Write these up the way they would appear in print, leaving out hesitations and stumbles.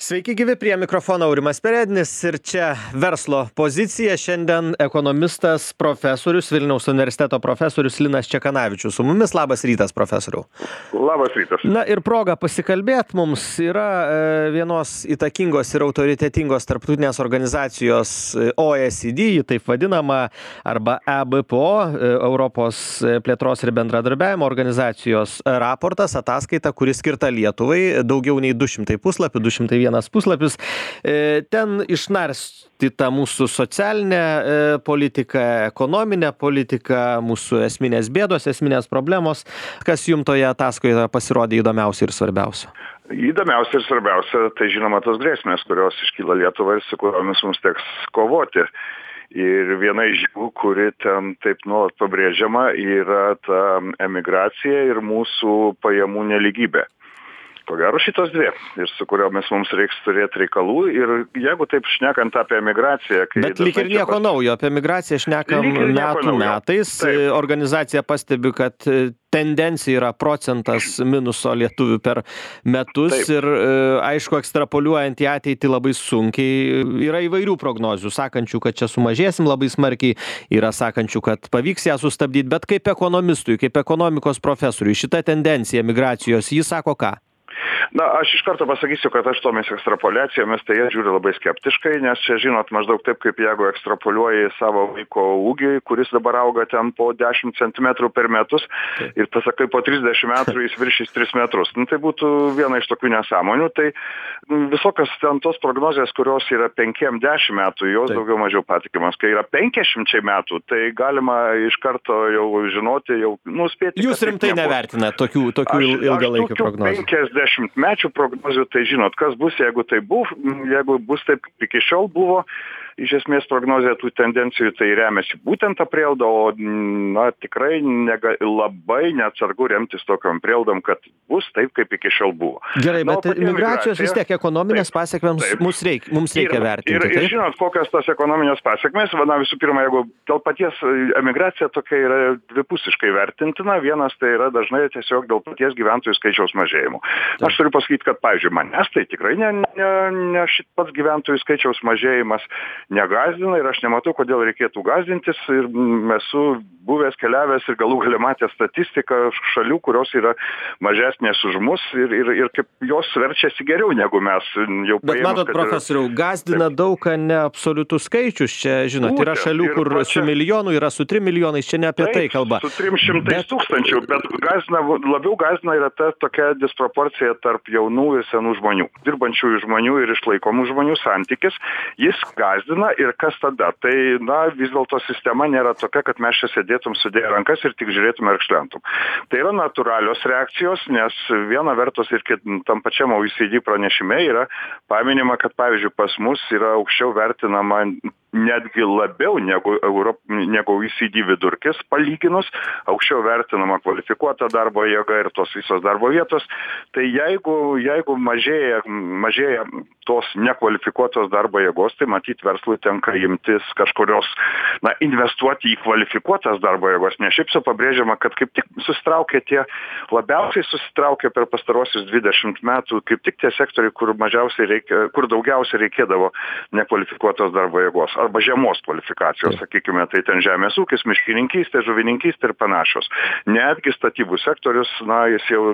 Sveiki gyvi, prie mikrofono Aurimas Perednis ir čia verslo pozicija. Šiandien ekonomistas profesorius, Vilniaus universiteto profesorius Linas Čekanavičius. Su mumis labas rytas, profesoriau. Labas rytas. Na ir proga pasikalbėti mums yra vienos įtakingos ir autoritetingos tarptautinės organizacijos OECD, ji taip vadinama, arba EBPO, Europos plėtros ir bendradarbiavimo organizacijos raportas, ataskaita, kuri skirta Lietuvai, daugiau nei 200 puslapių, 201 puslapis. Ten išnarstyta mūsų socialinė politika, ekonominė politika, mūsų esminės bėdos, esminės problemos. Kas jums toje ataskaitoje pasirodė įdomiausia ir svarbiausia? Įdomiausia ir svarbiausia, tai žinoma tos grėsmės, kurios iškyla Lietuvai ir su kuriomis mums teks kovoti. Ir viena iš jų, kuri ten taip nuolat pabrėžiama, yra ta emigracija ir mūsų pajamų nelygybė. Ko gero šitos dvi, ir su kuriomis mums reiks turėti reikalų. Ir jeigu taip šnekant apie emigraciją... Bet lyg ir nieko naujo, apie emigraciją šnekam metų metais. Taip. Organizacija pastebi, kad tendencija yra procentas minuso lietuvių per metus. Taip. Ir aišku, ekstrapoliuojant į ateitį labai sunkiai. Yra įvairių prognozių, sakančių, kad čia sumažėsim labai smarkiai. Yra sakančių, kad pavyks ją sustabdyti. Bet kaip ekonomistui, kaip ekonomikos profesoriui, šita tendencija migracijos, jis sako ką? Na, aš iš karto pasakysiu, kad aš tomis ekstrapoliacijomis tai jie žiūri labai skeptiškai, nes čia, žinot, maždaug taip, kaip jeigu ekstrapoliuoji savo vaiko ūgį, kuris dabar auga ten po 10 cm per metus, ir pasakai, po 30 metrų jis viršys 3 metrus. Nu, tai būtų viena iš tokių nesąmonių. Tai visokios ten tos prognozijos, kurios yra 5-10 metų, jos daugiau mažiau patikimas. Kai yra 50 metų, tai galima iš karto jau žinoti, jau nuspėti. Jūs rimtai nevertinate tokių ilgalaikių prognozių? 50-mečių prognozių, tai žinot, kas bus, jeigu tai jeigu bus taip, iki šiol buvo, iš esmės prognozija tų tendencijų tai remiasi būtent tą prielaidą, o tikrai labai neatsargu remtis tokiam prielaidom, kad bus taip, kaip iki šiol buvo. Gerai, bet migracijos vis tiek ekonominės pasekmės mums reikia vertinti. Ir žinot, kokios tos ekonominės pasekmės, visų pirma, jeigu dėl paties emigracija tokia yra dvipusiškai vertintina, vienas tai yra dažnai tiesiog dėl paties gyventojų skaičiaus mažėjimo. Aš turiu pasakyti, kad, pavyzdžiui, manęs tai tikrai ne šit pats gyventojų skaičiaus mažėjimas negazdina ir aš nematau, kodėl reikėtų gazdintis. Ir esu buvęs, keliavęs ir galų gale matęs statistiką šalių, kurios yra mažesnės už mus ir kaip jos verčiasi geriau negu mes. Bet matot, profesoriau, gazdina daug, ne absoliutus skaičius. Čia, žinot, yra šalių, kur su milijonu, yra su 3 milijonais, čia ne apie tai kalba. Su 300 tūkstančių, bet labiau gazdina yra ta tokia disproporcija tarp jaunų ir senų žmonių. Dirbančiųjų žmonių ir išlaikomų žmonių santykis, jis gazdina ir kas tada? Tai, vis dėlto sistema nėra tokia, kad mes čia sėdėtum sudėję rankas ir tik žiūrėtum ir kšlentum. Tai yra natūralios reakcijos, nes viena vertus ir tam pačiam OECD pranešime yra paminima, kad, pavyzdžiui, pas mus yra aukščiau vertinama netgi labiau negu OECD vidurkis palyginus, aukščiau vertinama kvalifikuota darbo jėga ir tos visos darbo vietos. Tai jeigu mažėja tos nekvalifikuotos darbo jėgos, tai matyt verslui tenka imtis kažkurios, investuoti į kvalifikuotas darbo jėgos. Ne šiaip su pabrėžiama, kad kaip tik labiausiai susitraukė per pastarosius 20 metų, kaip tik tie sektoriai, kur daugiausiai reikėdavo nekvalifikuotos darbo jėgos arba žemos kvalifikacijos, sakykime, tai ten žemės ūkis, miškininkystė, žuvininkystė ir panašios. Netgi statybų sektorius, jis jau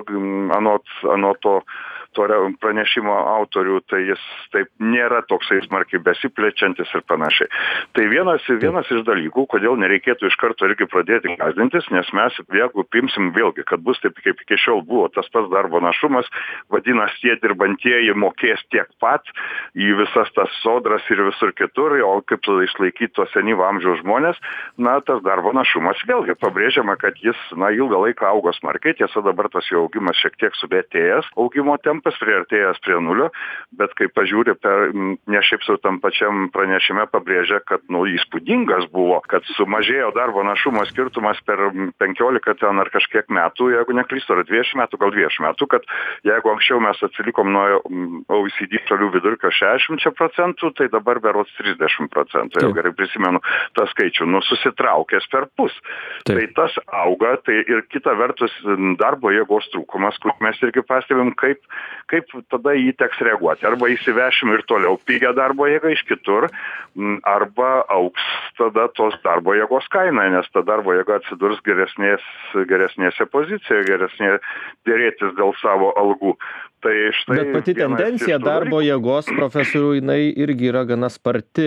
anot to pranešimo autorių, tai jis taip nėra toksai smarkiai besiplečiantis ir panašiai. Tai vienas iš dalykų, kodėl nereikėtų iš karto irgi pradėti gazdintis, nes mes, jeigu priimsim vėlgi, kad bus taip, kaip iki šiol buvo, tas pats darbo našumas, vadinasi, tie dirbantieji mokės tiek pat į visas tas sodras ir visur kitur, o kaip išlaikyti tos senyvo amžiaus žmonės, tas darbo našumas vėlgi pabrėžiama, kad jis, ilgą laiką augo smarkiai, tiesa dabar tas jo augimas šiek tiek subėtėjęs, augimo tempas priartėjęs prie nulio, bet kai pažiūri ne šiaip su tam pačiam pranešime pabrėžia, kad įspūdingas buvo, kad sumažėjo darbo našumo skirtumas per 15 ten ar kažkiek metų, jeigu neklystu, ar 20 metų, gal 20 metų, kad jeigu anksčiau mes atsilikom nuo OECD šalių vidurkio 60%, tai dabar berods 30%, jau gerai prisimenu tą skaičių, susitraukęs per pus. Tai tas auga, tai ir kita vertus darbo jėgos trūkumas, kur mes irgi pastebim, kaip kaip tada jį teks reaguoti. Arba įsivešim ir toliau pigią darbo jėgą iš kitur, arba auks tada tos darbo jėgos kaina, nes ta darbo jėga atsidurs geresnėse pozicijoje, geresnė dėrėtis dėl savo algų. Tai štai bet pati tendencija darbo jėgos, profesorių, jinai irgi yra gana sparti.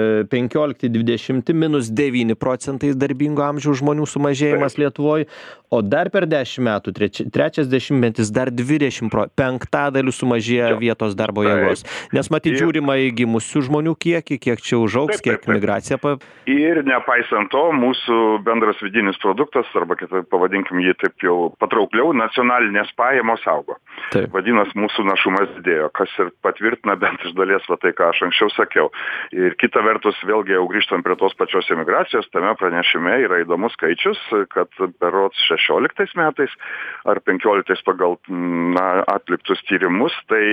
15-20 minus 9% darbingo amžiaus žmonių sumažėjimas Lietuvoje, o dar per 10 metų, trečias dešimtmetis, dar 5% sumažėja vietos darbo jėgos. Nes matyt, žiūrima į gimusių žmonių kiekį, kiek čia užaugs, kiek migracija. Ir nepaisant to, mūsų bendras vidinis produktas, arba kitaip pavadinkim jį taip jau patraukliau, nacionalinės pajamos augo. Vadinas, mūsų našumas didėjo, kas ir patvirtina bent iš dalies tai, ką aš anksčiau sakiau. Ir kita vertus, vėlgi jau grįžtam prie tos pačios emigracijos, tame pranešime yra įdomus skaičius, kad berods 16 metais ar 15 pagal atliktus tyrimus, tai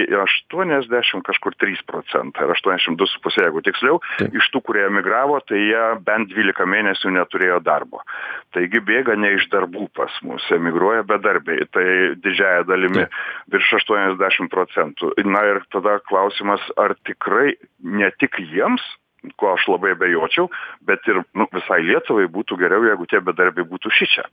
80 kažkur 3%, ar 82,5, jeigu tiksliau, iš tų, kurie emigravo, tai jie bent 12 mėnesių neturėjo darbo. Taigi bėga ne iš darbų pas mus, emigruoja bedarbiai, tai didžiąja dalimi virš 80%. Na ir tada klausimas, ar tikrai ne tik jiems, ko aš labai abejočiau, bet ir visai Lietuvai būtų geriau, jeigu tie bedarbiai būtų šičia.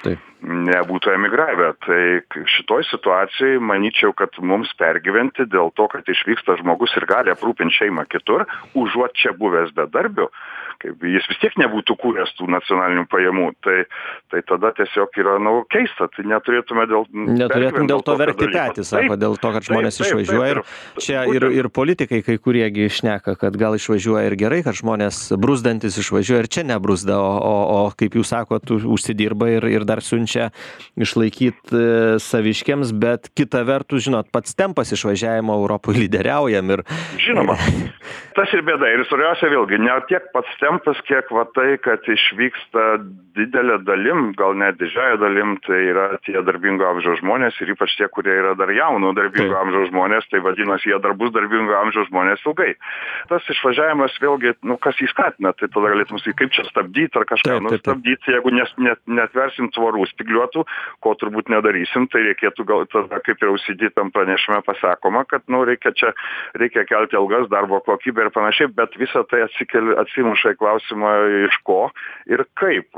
Nebūtų emigravę. Tai šitoj situacijai manyčiau, kad mums pergyventi dėl to, kad išvyksta žmogus ir gali aprūpinti šeimą kitur, užuot čia buvęs bedarbiu, kaip jis vis tiek nebūtų kūręs tų nacionalinių pajamų. Tai tada tiesiog yra keista. Tai neturėtume dėl to verkti petį, sako, dėl to, kad žmonės išvažiuoja. Ir čia ir politikai kai kuriegi šneka, kad gal išvažiuoja ir gerai, kad žmonės bruzdantis išvažiuoja ir čia nebruzda, o kaip jūs sakot, užsidirba ir dar siunčia išlaikyti saviškiams, bet kita vertus, žinot, pats tempas išvažiavimo Europoje lyderiaujam ir... Žinoma, tas ir bėda. Ir svarbiausia vėlgi, ne tiek pats tempas, kiek tai, kad išvyksta didelė dalim, gal net didžiąją dalim, tai yra tie darbingo amžiaus žmonės ir ypač tie, kurie yra dar jaunų darbingo amžiaus žmonės, tai vadinasi, jie dar bus darbingo amžiaus žmonės ilgai. Tas išvažiavimas vėlgi, kas jį skatina, tai tada galėtum sakyti, kaip čia stabdyti ar kažką stabdyti, jeigu netversim tvorų spygliuotų, ko turbūt nedarysim, tai reikėtų gal tada, kaip jau tam pranešime pasakoma, kad reikia kelti algas, darbo kokybę ir panašiai, bet visą tai atsimuša į klausimą iš ko ir kaip.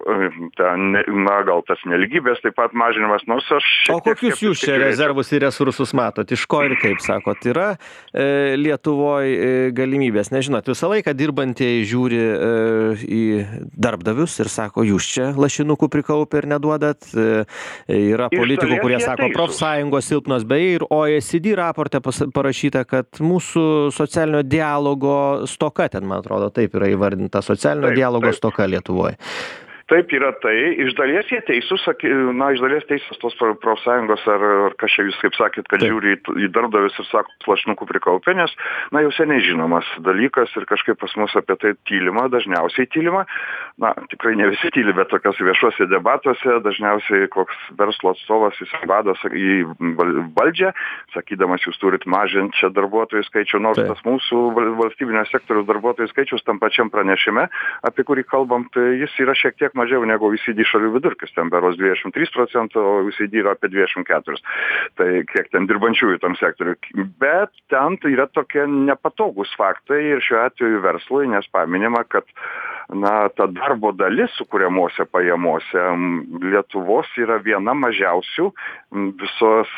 Gal tas nelygybės taip pat mažinimas, nors aš... O kokius jūs čia rezervus ir resursus matot? Iš ko ir kaip, sakot, yra Lietuvoje galimybės? Nežinot, visą laiką dirbantieji žiūri į darbdavius ir sako, jūs čia lašinukų prikaupę ir neduodat. Yra politikų, kurie sako, profsąjungos silpnos, beje, ir OECD raporte parašyta, kad mūsų socialinio dialogo stoka, ten, man atrodo, taip yra įvardinta, socialinio dialogo stoka Lietuvoje. Taip yra tai, iš dalies jie teisūs, iš dalies teisūs tos profsąjungos, ar kas čia jūs kaip sakėt, kad žiūri į darbdavius ir sako, lašinukų prikaupė, nes, jau seniai žinomas dalykas ir kažkaip pas mus apie tai tylima, dažniausiai tylima, tikrai ne visi tyli, bet tokios viešuose debatuose, dažniausiai koks verslo atstovas jis vado į valdžią, sakydamas, jūs turit mažinti čia darbuotojų skaičių, nors tas mūsų valstybinio sektoriaus darbuotojų skaičius tam pačiam pranešime, apie kurį kalbam, tai jis yra šiek tiek mažiau negu OECD šalių vidurkis, ten beros 23%, o OECD yra apie 24%. Tai kiek ten dirbančiųjų tam sektoriui. Bet ten tai yra tokie nepatogus faktai ir šiuo atveju verslui, nes paminima, kad ta darbo dalis sukuriamose pajamose Lietuvos yra viena mažiausių visos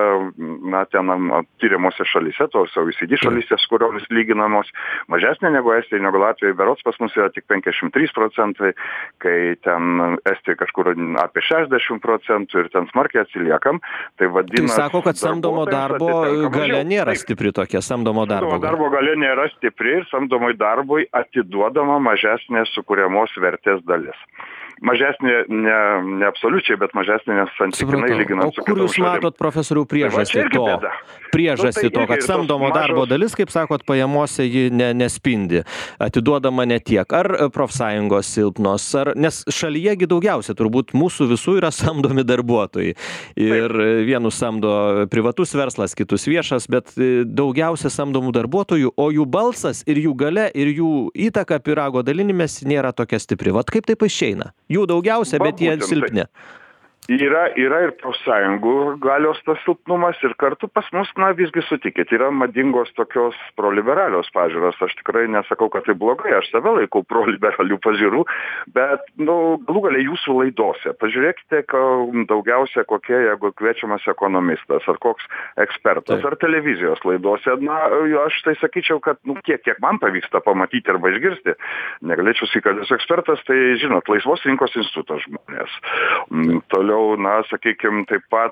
ten tyriamose šalyse, tos OECD šalyse, su kuriomis lyginamos, mažesnė negu Estija, negu Latvija, berods pas mus yra tik 53%, kai ten Estija kažkur apie 60% ir ten smarkiai atsiliekam. Tai vadinasi, sako, kad samdomo darbo galia nėra stipri tokia, samdomo darbo galia nėra stipri ir samdomai darbui atiduodama mažesnė sukuriamos vertės dalis. Mažesnė, ne absoliučiai, bet mažesnė, nes santykinai lyginant su kitom šalim. O kur jūs matot, profesorių, priežastį to, kad samdomo darbo dalis, kaip sakot, pajamose ji nespindi, atiduodama ne tiek? Ar profsąjungos silpnos? Nes šalyjegi daugiausia, turbūt mūsų visų yra samdomi darbuotojai. Ir vienus samdo privatus verslas, kitus viešas, bet daugiausia samdomų darbuotojų, o jų balsas ir jų galia ir jų įtaka pyrago dalinimės nėra tokia stipri. Vat kaip taip išeina? Jų daugiausia, bet jie silpni. Yra ir profsąjungų galios tas silpnumas ir kartu pas mus, visgi sutikit, yra madingos tokios proliberalios pažiūros. Aš tikrai nesakau, kad tai blogai, aš save laikau proliberalių pažiūrų, bet, galų galia jūsų laidose. Pažiūrėkite, daugiausia kokie, jeigu kviečiamas ekonomistas ar koks ekspertas, ar televizijos laidose, aš tai sakyčiau, kad, kiek man pavyksta pamatyti arba išgirsti, negalėčiau sakyti, kad esu ekspertas, tai, žinot, Laisvos rinkos instituto žmonės. Toliau, sakykime, taip pat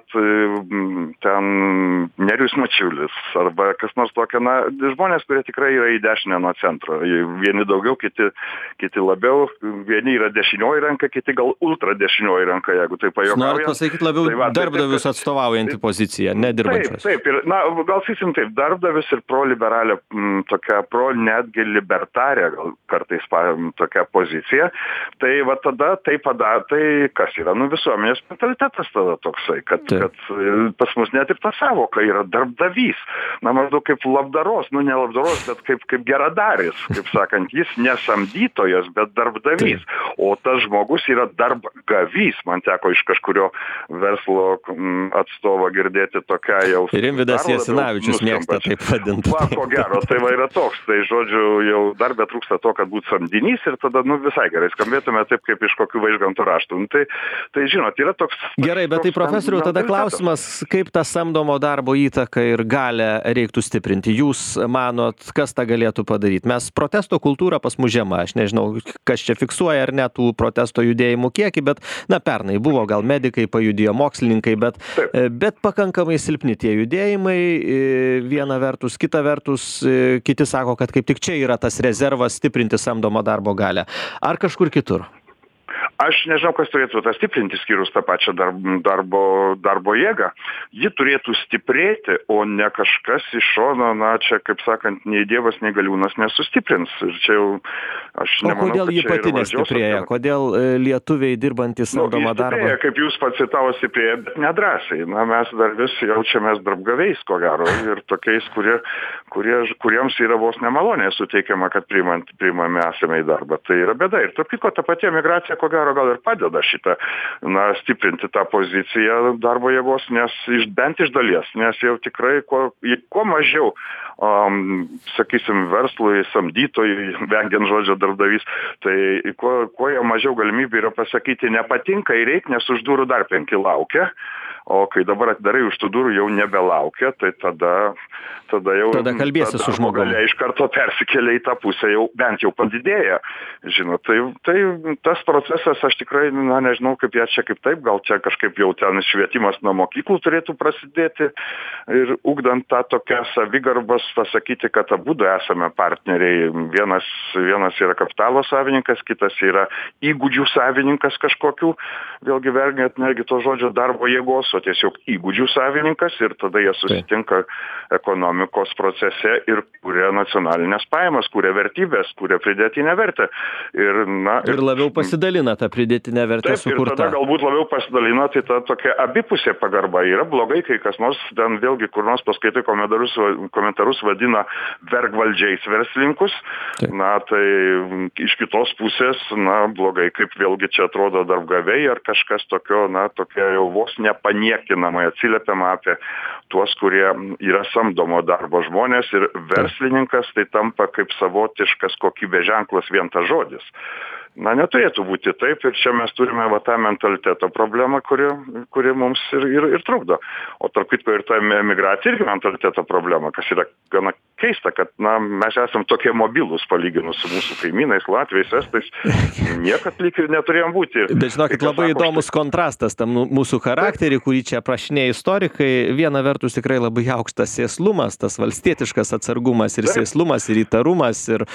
ten Nerijus Mačiulis arba kas nors tokio, žmonės, kurie tikrai yra į dešinę nuo centro. Vieni daugiau, kiti labiau, vieni yra dešinioji ranka, kiti gal ultra dešinioji ranka, jeigu tai pajuokaujant. Noriu pasakyti labiau darbdavius atstovaujantį poziciją, nedirbančios. Taip, ir, gal sakysim taip, darbdavis ir proliberalė, tokia netgi libertarė, gal kartais tokia pozicija, tai va tada tai kas yra, visuomenės mentalitetas tada toksai, kad pas mus net ir ta savoka yra darbdavys. Maždaug kaip labdaros, ne labdaros, bet kaip geradaris, kaip sakant, jis nesamdytojas, bet darbdavys. O tas žmogus yra darbgavys. Man teko iš kažkurio verslo atstovo girdėti tokią jau... Rimvydas Jasinavičius mėgsta taip vadinti. Ko gero, tai va yra toks. Tai žodžiu, jau dar betrūksta to, kad būtų samdinys ir tada, visai gerai skambėtume taip, kaip iš kokių Vaižganto raštų. Tai žinot, yra toks... Gerai, bet tai profesoriau, tada klausimas, kaip tą samdomo darbo įtaką ir galę reiktų stiprinti. Jūs manot, kas tą galėtų padaryti? Mes protesto kultūra pas mus žema. Aš nežinau, kas čia fiksuoja ar ne tų protesto judėjimų kiekį, bet, pernai buvo gal medikai pajudėjo, mokslininkai, bet pakankamai silpni tie judėjimai. Viena vertus, kita vertus, kiti sako, kad kaip tik čia yra tas rezervas stiprinti samdomo darbo galę. Ar kažkur kitur? Aš nežinau, kas turėtų tą stiprinti, skyrus tą pačią darbo jėgą. Ji turėtų stiprėti, o ne kažkas iš šono, čia, kaip sakant, nei Dievas, nei Galiūnas nesustiprins. Ir čia jau, aš nemanau, kodėl ji pati nestiprėja? Kodėl lietuviai dirbantys samdomą darbą? Kaip jūs pacitavo, stiprėja, bet nedrąsiai. Mes dar vis jaučiamės darbgaviais, ko gero, ir tokiais, kuriems yra vos nemaloniai suteikiama, kad priimami esame į darbą. Tai yra bėda. Ir tarp kitko, ta pati emigracija, ko gero, gal ir padeda šitą, stiprinti tą poziciją darbo jėgos, bent iš dalies, nes jau tikrai kuo mažiau, sakysim, verslui, samdytojui, vengiant žodžio darbdavys, tai kuo jau mažiau galimybių yra pasakyti nepatinka ir reikia, nes už durų dar 5 laukia, o kai dabar atidarai už tų durų jau nebelaukia, tai tada kalbėsi su žmogumi. Iš karto persikelia į tą pusę, bent jau padidėja. Žinot, tai tas procesas, aš tikrai, nežinau, kaip taip, gal čia kažkaip jau ten švietimas nuo mokyklų turėtų prasidėti ir ugdant tą tokią savigarbas pasakyti, kad abudu esame partneriai. Vienas yra kapitalo savininkas, kitas yra įgūdžių savininkas kažkokių, vėlgi vergiant netgi to žodžio darbo jėgos, o tiesiog įgūdžių savininkas ir tada jie susitinka ekonomikos procese ir kuria nacionalinės pajamas, kuria vertybės, kuria pridėtinę vertę. Ir labiau pasidalina tą pridėtinę vertę sukurtą. Ir tada galbūt labiau pasidalina, tai ta tokia abipusė pagarba. Yra blogai, kai kas nors ten vėlgi kur nors paskaitai komentarus vadina vergvaldžiais verslininkus. Tai iš kitos pusės, blogai, kaip vėlgi čia atrodo darbdaviai ar kažkas tokio, tokia jau vos nepaniekinamai atsiliepiama apie tuos, kurie yra samdomo darbo žmonės ir verslininkas tai tampa kaip savotiškas kokybės ženklas vien tas žodis. Neturėtų būti taip ir čia mes turime tą mentaliteto problemą, kuri mums ir trukdo. O tarp kitko ir ta emigracija irgi mentaliteto problema, kas yra gana keista, kad mes esam tokie mobilūs palyginus su mūsų kaimynais, Latviais, Estais, niekad lyg ir neturėjom būti. Bet žinokit, labai įdomus kontrastas tam mūsų charakterį, kurį čia aprašinėja istorikai. Viena vertus tikrai labai aukštas sėslumas, tas valstietiškas atsargumas ir sėslumas ir įtarumas ir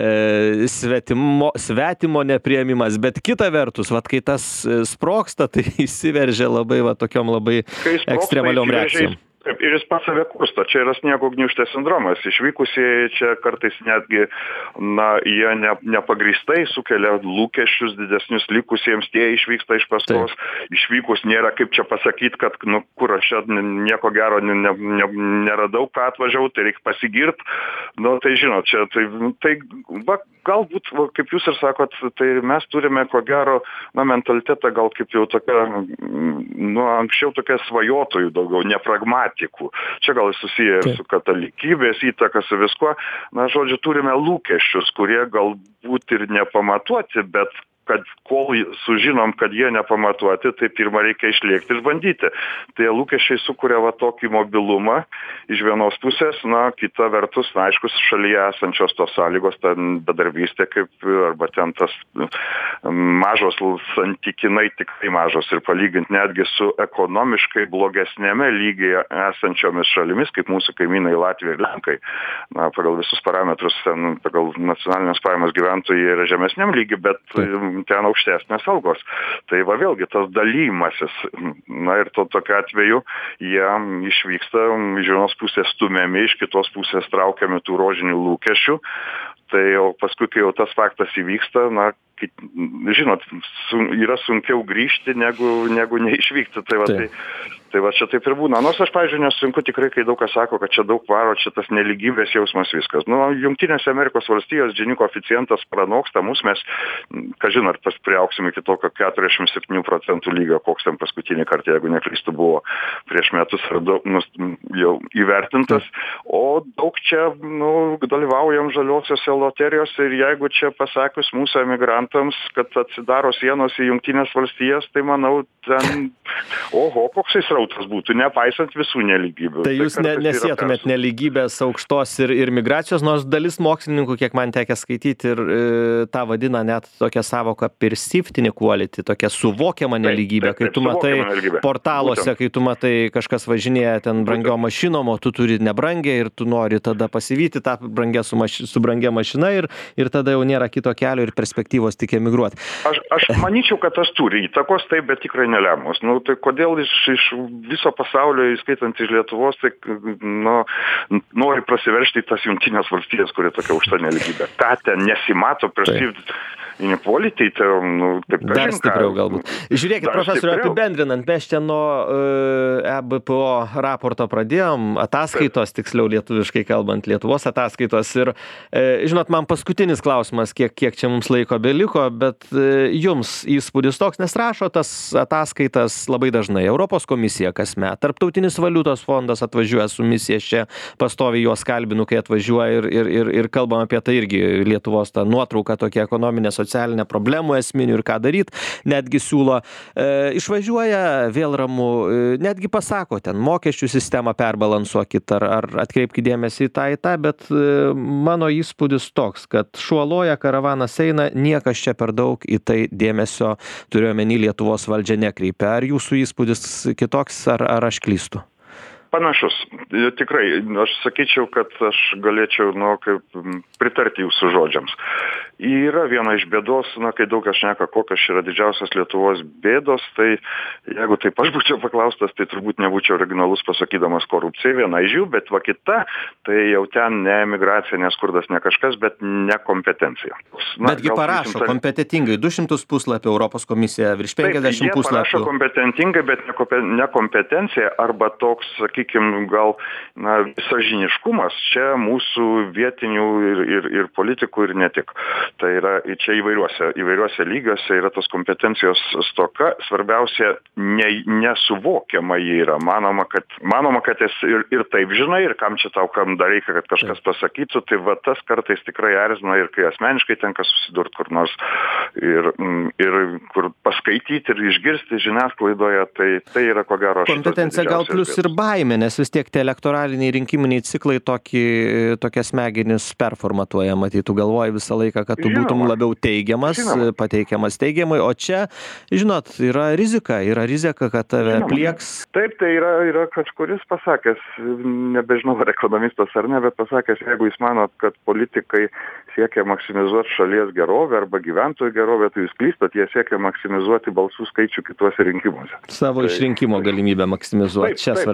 svetimo nepriėmimas, bet kita vertus, kai tas sprogsta, tai įsiveržia labai tokiom labai ekstremaliom reakcijom. Taip, ir jis pats save kursto. Čia yra sniego gniūžtės sindromas. Išvykusieji čia kartais netgi, jie nepagrįstai sukelia lūkesčius didesnius likusiems, tie išvyksta iš paskos. Išvykus nėra kaip čia pasakyti, kad, kur aš čia nieko gero neradau, ką atvažiavau, tai reikia pasigirt. Tai žinot, čia, galbūt, kaip jūs ir sakot, tai mes turime, ko gero, mentalitetą gal kaip jau tokia, anksčiau tokia svajotojų daugiau, nepragmatikų. Čia gal susiję ir su katalikybės įtaka, su viskuo. Žodžiu, turime lūkesčius, kurie galbūt ir nepamatuoti, bet kad kol sužinom, kad jie nepamatuoti, tai pirmą reikia išlėkti ir bandyti. Tai lūkesčiai sukuria tokį mobilumą iš vienos pusės, kita vertus, aišku, šalyje esančios tos sąlygos, ten bedarbystė arba ten tas mažos, santykinai tikrai mažos ir palyginti netgi su ekonomiškai blogesnėme lygyje esančiomis šalimis, kaip mūsų kaimynai Latvija ir Lenkai. Pagal visus parametrus, pagal nacionalinės pajamos gyventojai yra žemesniam lygy, bet ten aukštesnės algos. Tai vėlgi tas dalymasis. Ir tokiu atveju jie išvyksta, iš vienos pusės stumiami, iš kitos pusės traukiami tų rožinių lūkesčių. Tai jau paskui, kai jau tas faktas įvyksta, žinot, yra sunkiau grįžti negu neišvykti. Tai čia taip ir būna. Nors aš, pavyzdžiui, nesutinku tikrai, kai daug kas sako, kad čia daug varo, čia tas nelygybės jausmas viskas. Jungtinėse Amerikos valstijos Gini koeficientas pranoksta mus, mes, kažin, ar priaugsim iki tokio 47% lygio, koks ten paskutinį kartą, jeigu neklystu, buvo prieš metus jau įvertintas. O daug čia, dalyvaujam žaliosiose loterijose ir jeigu čia pasakius mūsų emigrantams, kad atsidaro sienos į Jungtinės valstijas, tai manau, ten, koksai srautas būtų, nepaisant visų nelygybių. Tai jūs nesietumėt nelygybės aukštos ir migracijos, nors dalis mokslininkų, kiek man tekę skaityti, ir tą vadina net tokią savoką perceived inequality, tokia suvokiama nelygybė, kai tu matai portaluose, kai tu matai kažkas važinėja ten brangiom mašinom, o tu turi nebrangią ir tu nori tada pasivyti tą brangę su brangia mašina ir tada jau nėra kito kelio ir perspektyvos tik emigruoti. Aš manyčiau, kad tas turi įtakos, taip, bet tikrai nelemos. Tai kodėl iš viso pasaulio, įskaitant iš Lietuvos, tai nori prasiveržti į tas Jungtinės valstijas, kurie tokia aukšta nelygybė. Ką ten nesimato perceived inequality, taip dar stipriau galbūt. Žiūrėkit, profesoriu, apibendrinant, mes čia nuo EBPO raporto pradėjom, ataskaitos, tiksliau lietuviškai kalbant, Lietuvos ataskaitos ir, žinot, man paskutinis klausimas, kiek čia mums laiko beliko, bet jums įspūdis toks, nes rašo tas ataskaitas labai dažnai. Europos komisija kasmet, Tarptautinis valiutos fondas atvažiuoja su misija čia, pastoviai juos kalbinu, kai atvažiuoja ir kalbam apie tai irgi Lietuvos tą nuotrauką, tokia ekonominė, socialinė problemų esminių ir ką daryt, netgi siūlo. Išvažiuoja vėl ramu, netgi pasako ten, mokesčių sistemą perbalansuokit ar atkreipkit dėmesį į tą, bet mano įspūdis toks, kad šuoloja, karavanas eina, niekas čia per daug į tai dėmesio, turiuomenį, Lietuvos valdžia nekreipia. Ar jūsų įspūdis kitoks, ar aš klystu? Panašus. Tikrai, aš sakyčiau, kad aš galėčiau pritarti jūsų žodžiams. Yra viena iš bėdos, kai daug kas šneka, kokios yra didžiausias Lietuvos bėdos, tai jeigu taip aš būčiau paklaustas, tai turbūt nebūčiau originalus pasakydamas korupcija, viena iš jų, bet kita, tai jau ten ne emigracija, ne skurdas, ne kažkas, bet nekompetencija. Betgi parašo kompetentingai, 200 puslapį Europos komisija, virš 50 puslapių. Jie parašo kompetentingai, bet nekompetencija arba toks, sakykime, gal visažiniškumas čia mūsų vietinių ir politikų ir ne tik. Tai yra čia įvairiuose lygiuose yra tos kompetencijos stoka, svarbiausia nesuvokiama jį yra. Manoma, kad esi ir taip žinai, ir kam čia tau kam dar reikia, kad kažkas pasakytų, tai tas kartais tikrai erzina ir kai asmeniškai tenka susidurti kur nors ir kur paskaityti ir išgirsti žiniasklaidoje, tai yra ko gero kompetencija gal plus ir baimė, nes vis tiek tie elektoraliniai rinkiminiai ciklai tokie smegenys performatuoja, matytų, galvoja visą laiką, kad tu būtum labiau teigiamas, pateikiamas teigiamai, o čia, žinot, yra rizika, kad tave plieks. Taip, tai yra kažkuris pasakęs, nebežinau, ar ekonomistas ar ne, bet pasakęs, jeigu jūs manot, kad politikai siekia maksimizuoti šalies gerovę arba gyventojų gerovę, tai jūs klystat, jie siekia maksimizuoti balsų skaičių kituose rinkimuose. Savo išrinkimo galimybę maksimizuoti, čia svarbiausia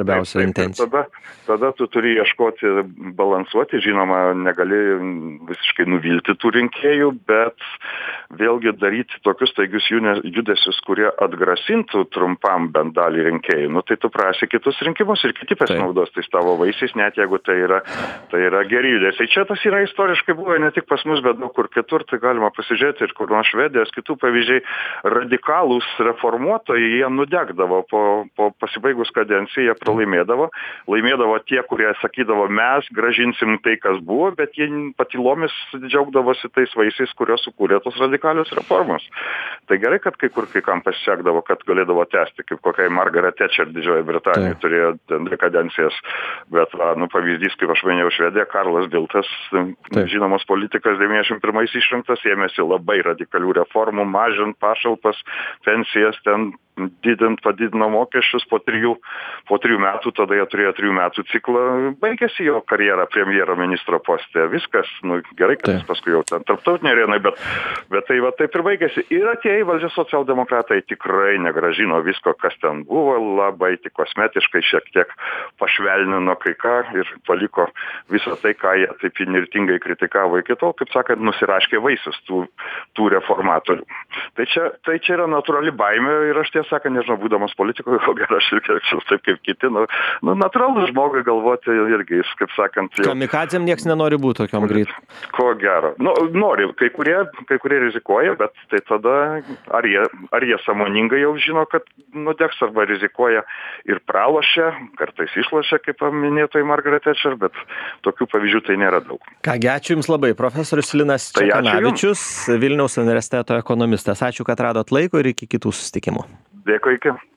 intencija. Tada tu turi ieškoti, balansuoti, žinoma, negali visiškai nuvilti tų rinkėjų, bet vėlgi daryti tokius staigius judesius, kurie atgrasintų trumpam bent dalį rinkėjų. Nu, tai tu prasi kitus rinkimus ir kiti pasinaudos tais tavo vaisiais, net jeigu tai yra geri judesiai. Čia tas yra istoriškai buvo ne tik pas mus, bet daug kur kitur, tai galima pasižiūrėti ir kur nuo Švedijos, kitų pavyzdžiai, radikalūs reformuotojai, jie nudegdavo po pasibaigus kadencijai, jie laimėdavo tie, kurie sakydavo, mes gražinsim tai, kas buvo, bet jie patylomis džiaugdavosi tais vaisiais, kurios sukūrė tos radikalios reformos. Tai gerai, kad kai kam pasisekdavo, kad galėdavo tęsti, kaip kokiai Margaret Thatcher Didžioji Britanija turėjo dvi kadencijas, bet pavyzdys, kaip aš minėjau, Švedija, Karlas Biltas, žinomas politikas 91 išrinktas, ėmėsi labai radikalių reformų, mažint pašalpas, pensijas, ten padidino mokesčius po 3 metų, tada jie turėjo 3 metų ciklą, baigėsi jo karjerą premjero ministro poste. Viskas, gerai, kad jis paskui jau ten tarptautinė arenai, bet tai va taip ir baigėsi. Ir atėję į valdžią socialdemokratai tikrai negražino visko, kas ten buvo, labai tik kosmetiškai šiek tiek pašvelnino kai ką ir paliko visą tai, ką jie taip inirtingai kritikavo iki tol, kaip sakant, nusiraškė vaisius tų reformatorių. Tai čia yra natūrali baimė ir aš tiesą sakant, nežinau, būdamas politikoje, ko gero aš irgi elgčiaus taip kaip kiti, natūralu žmogui galvoti irgi, kaip sakant... Kamikadzėm nieks nenori būti tokiom greit. Ko gero. Nori, kai kurie rizikuoja, bet tai tada ar jie sąmoningai jau žino, kad nudegs arba rizikuoja ir pralošia, kartais išlošia, kaip paminėtoji Margaret Thatcher, bet tokių pavyzdžių tai nėra daug. Kągi, ačiū Jums labai. Profesorius Linas Čekanavičius, Vilniaus universiteto ekonomistas. Ačiū, kad radot laiko ir iki kitų susitikimų. Dėkui, iki.